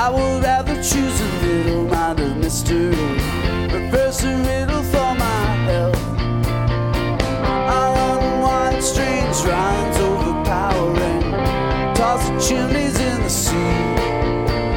I would rather choose a little minded mystery. But first a riddle